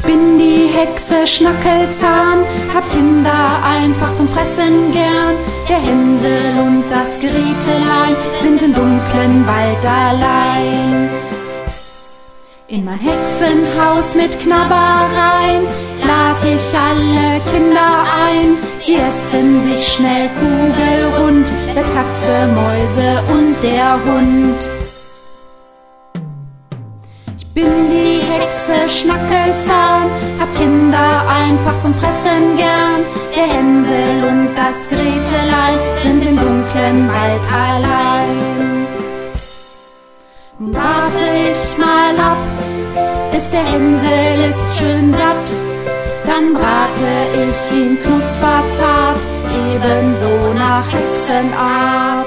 Bin die Hexe Schnackelzahn, hab Kinder einfach zum Fressen gern. Der Hänsel und das Gretelein sind im dunklen Wald allein. In mein Hexenhaus mit Knabbereien lad ich alle Kinder ein. Sie essen sich schnell kugelrund, selbst Katze, Mäuse und der Hund. Bin die Hexe Schnackelzahn, hab Kinder einfach zum Fressen gern. Der Hänsel und das Gretelein sind im dunklen Wald allein. Nun warte ich mal ab, bis der Hänsel ist schön satt. Dann brate ich ihn knusperzart, ebenso nach Hexenart.